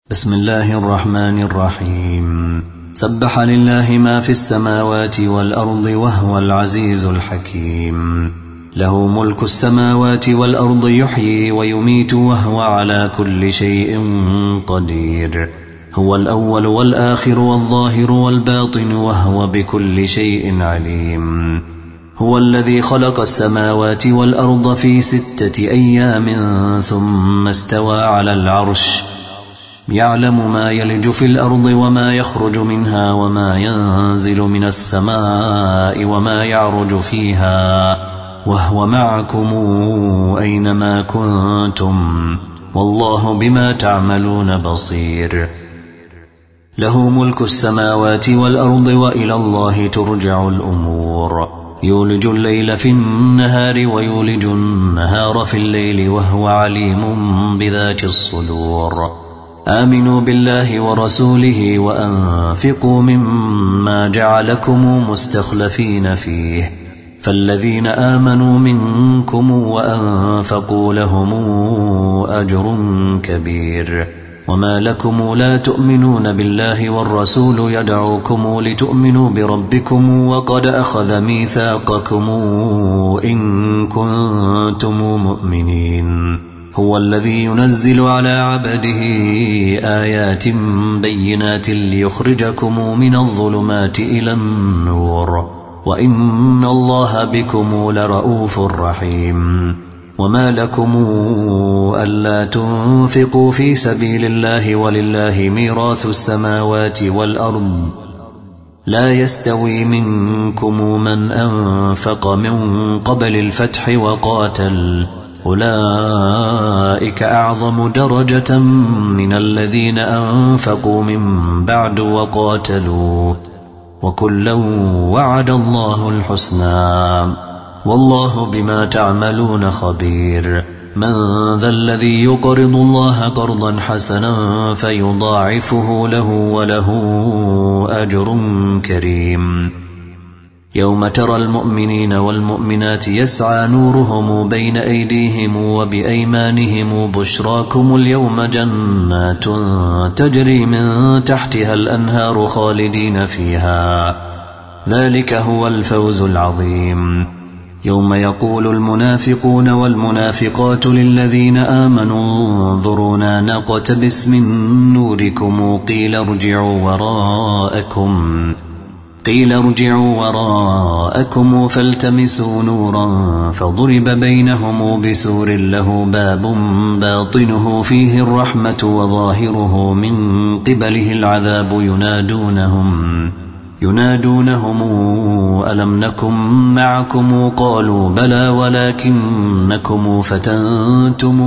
بسم الله الرحمن الرحيم. سبح لله ما في السماوات والأرض وهو العزيز الحكيم. له ملك السماوات والأرض يحيي ويميت وهو على كل شيء قدير. هو الأول والآخر والظاهر والباطن وهو بكل شيء عليم. هو الذي خلق السماوات والأرض في 6 أيام ثم استوى على العرش يعلم ما يلج في الأرض وما يخرج منها وما ينزل من السماء وما يعرج فيها وهو معكم أينما كنتم والله بما تعملون بصير. له ملك السماوات والأرض وإلى الله ترجع الأمور. يولج الليل في النهار ويولج النهار في الليل وهو عليم بذات الصدور. آمنوا بالله ورسوله وأنفقوا مما جعلكم مستخلفين فيه فالذين آمنوا منكم وأنفقوا لهم أجر كبير. وما لكم لا تؤمنون بالله والرسول يدعوكم لتؤمنوا بربكم وقد أخذ ميثاقكم إن كنتم مؤمنين. هو الذي ينزل على عبده آيات بينات ليخرجكم من الظلمات إلى النور وإن الله بكم لرؤوف رحيم. وما لكم ألا تنفقوا في سبيل الله ولله ميراث السماوات والأرض لا يستوي منكم من أنفق من قبل الفتح وقاتل أولئك أعظم درجة من الذين أنفقوا من بعد وقاتلوا وكلا وعد الله الحسنى والله بما تعملون خبير. من ذا الذي يقرض الله قرضا حسنا فيضاعفه له وله أجر كريم. يوم ترى المؤمنين والمؤمنات يسعى نورهم بين أيديهم وبأيمانهم بشراكم اليوم جنات تجري من تحتها الأنهار خالدين فيها ذلك هو الفوز العظيم. يوم يقول المنافقون والمنافقات للذين آمنوا انظرونا نقتبس من نوركم قيل ارجعوا وراءكم فالتمسوا نورا فضرب بينهم بسور له باب باطنه فيه الرحمة وظاهره من قبله العذاب ينادونهم ألم نكن معكم قالوا بلى ولكنكم فتنتم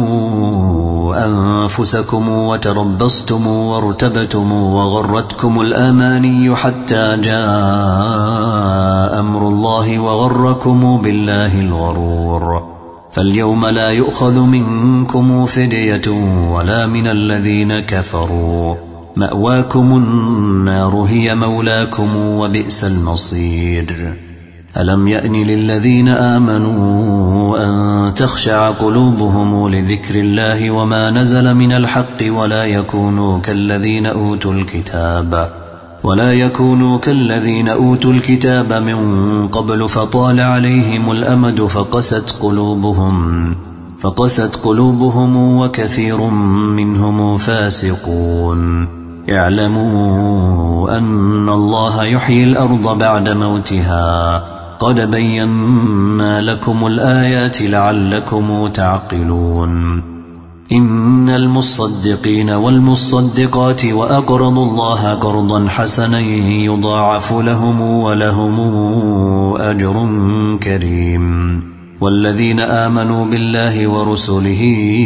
أنفسكم وتربصتم وارتبتم وغرتكم الأماني حتى جاء أمر الله وغركم بالله الغرور. فاليوم لا يؤخذ منكم فدية ولا من الذين كفروا مأواكم النار هي مولاكم وبئس المصير. ألم يأن للذين آمنوا أن تخشع قلوبهم لذكر الله وما نزل من الحق ولا يكونوا كالذين أوتوا الكتاب من قبل فطال عليهم الأمد فقست قلوبهم وكثير منهم فاسقون. اعلموا أن الله يحيي الأرض بعد موتها قد بينا لكم الآيات لعلكم تعقلون. إن المصدقين والمصدقات وأقرضوا الله قرضا حسنا يضاعف لهم ولهم أجر كريم. والذين آمنوا بالله ورسله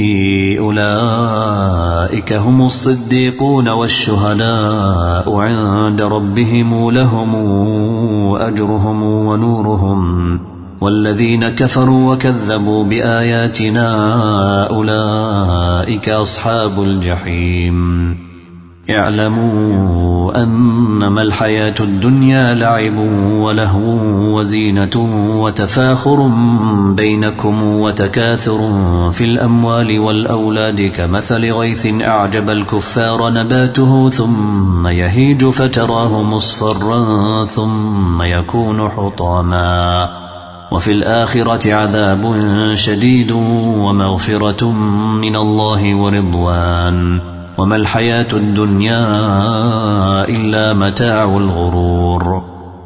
أولئك هم الصديقون والشهداء عند ربهم لهم أجرهم ونورهم. والذين كفروا وكذبوا بآياتنا أولئك أصحاب الجحيم. اعلموا أنما الحياة الدنيا لعب ولهو وزينة وتفاخر بينكم وتكاثر في الأموال والأولاد كمثل غيث أعجب الكفار نباته ثم يهيج فتراه مصفرا ثم يكون حطاما وفي الآخرة عذاب شديد ومغفرة من الله ورضوان وما الحياة الدنيا إلا متاع الغرور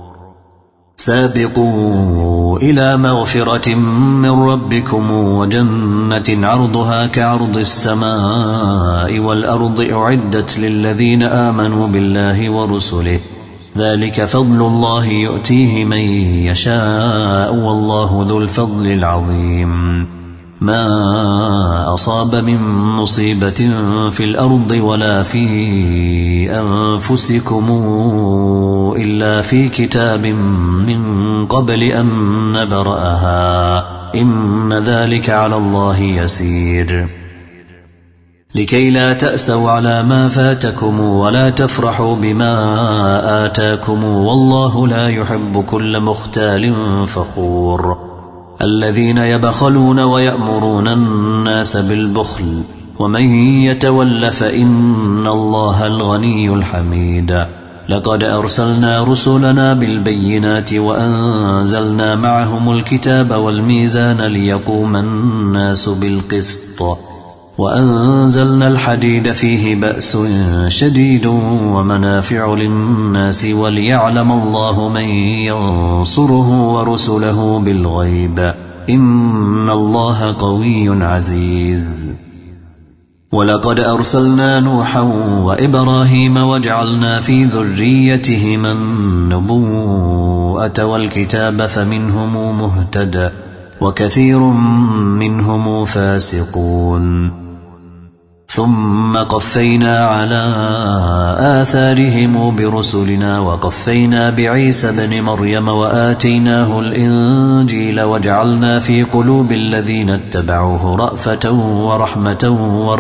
سابقوا إلى مغفرة من ربكم وجنة عرضها كعرض السماء والأرض أعدت للذين آمنوا بالله ورسله ذلك فضل الله يؤتيه من يشاء والله ذو الفضل العظيم ما أصاب من مصيبة في الأرض ولا في أنفسكم إلا في كتاب من قبل أن نبرأها إن ذلك على الله يسير لكي لا تأسوا على ما فاتكم ولا تفرحوا بما آتاكم والله لا يحب كل مختال فخور الذين يبخلون ويأمرون الناس بالبخل ومن يتول فإن الله الغني الحميد لقد أرسلنا رسلنا بالبينات وأنزلنا معهم الكتاب والميزان ليقوم الناس بالقسط وأنزلنا الحديد فيه بأس شديد ومنافع للناس وليعلم الله من ينصره ورسله بالغيب إن الله قوي عزيز ولقد أرسلنا نوحا وإبراهيم وجعلنا في ذريتهما النبوءة والكتاب فمنهم مهتد وكثير منهم فاسقون ثم قفينا على آثارهم برسلنا وقفينا بعيسى بن مريم وآتيناه الإنجيل وجعلنا في قلوب الذين اتبعوه رأفة ورحمة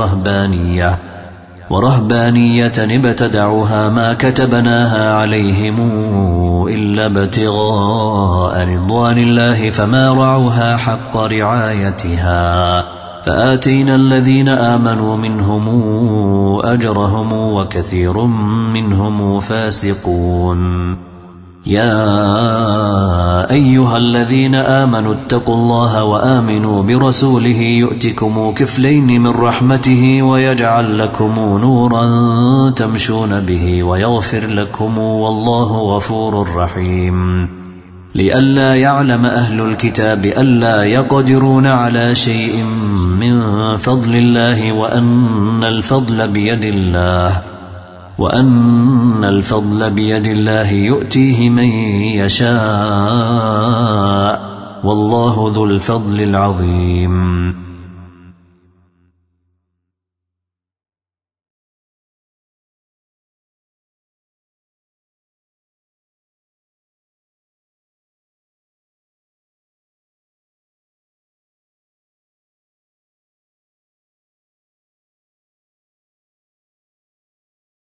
ورهبانية ابتدعوها ما كتبناها عليهم إلا ابتغاء رضوان الله فما رعوها حق رعايتها فآتينا الذين آمنوا منهم أجرهم وكثير منهم فاسقون يا أيها الذين آمنوا اتقوا الله وآمنوا برسوله يؤتكم كفلين من رحمته ويجعل لكم نورا تمشون به ويغفر لكم والله غفور رحيم لئلا يعلم أهل الكتاب ألا يقدرون على شيء من فضل الله وأن الفضل بيد الله يؤتيه من يشاء والله ذو الفضل العظيم